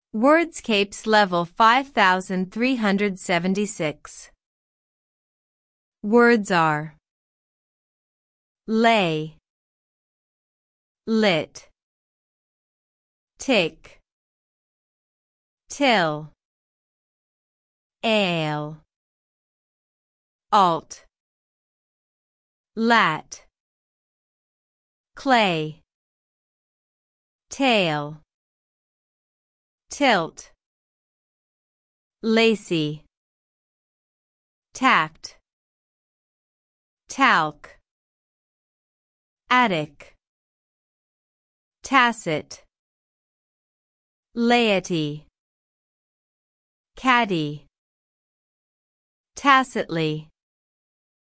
Wordscapes level 5376. Words are lay, lit, tick, till, ale, alt, lat, clay, tail, tilt, lacy, tact, talc, attic, tacit, laity, caddy, tacitly,